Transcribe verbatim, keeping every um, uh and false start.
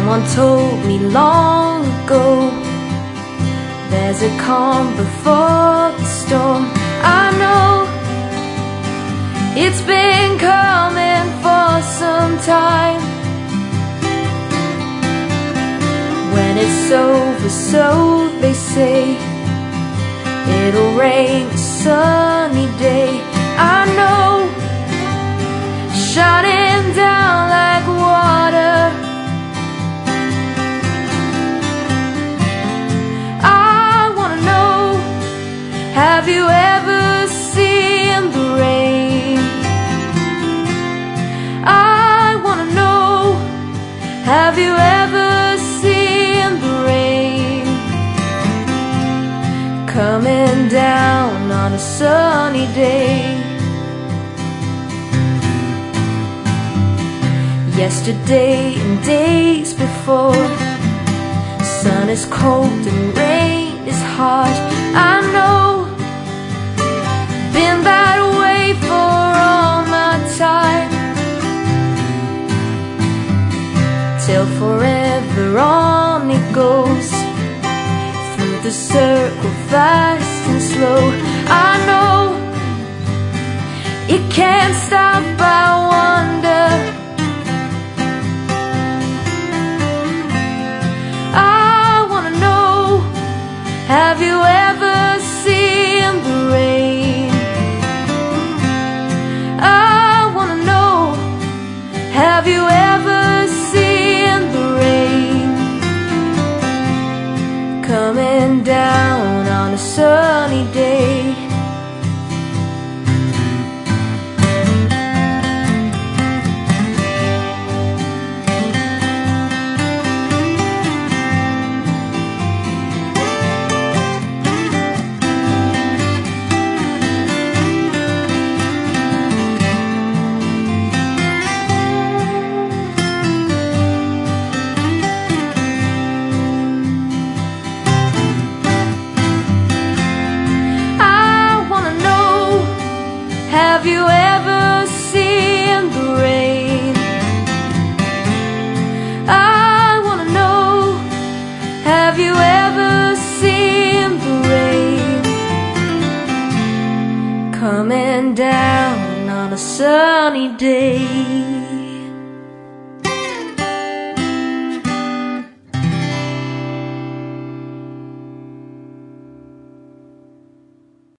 Someone told me long ago, there's a calm before the storm. I know it's been coming for some time. When it's over, so they say, it'll rain a sunny day. I know, shining down like water. I wanna know, have you ever seen the rain? I wanna know, have you ever seen the rain coming down on a sunny day? Yesterday and days before, sun is cold and rain is harsh. I know, been that way for all my time, till forever on it goes, through the circle fast and slow. I know, it can't stop, I wonder. Have you ever seen the rain? I wanna know, have you ever seen the rain coming down on a sunny day? Have you ever seen the rain? I wanna know, have you ever seen the rain coming down on a sunny day?